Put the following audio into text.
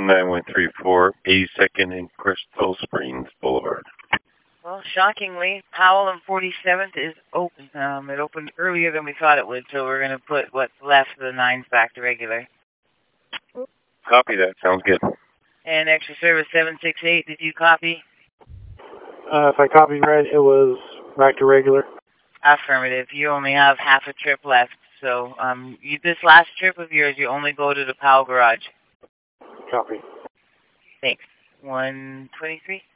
9134 82nd and Crystal Springs Boulevard. Well, shockingly, Powell and 47th is open. It opened earlier than we thought it would, so we're going to put what's left of the 9s back to regular. Copy that. Sounds good. And extra service 768, did you copy? If I copied right, it was back to regular. Affirmative. You only have half a trip left. So this last trip of yours, you only go to the Powell garage. Copy. Thanks. 123?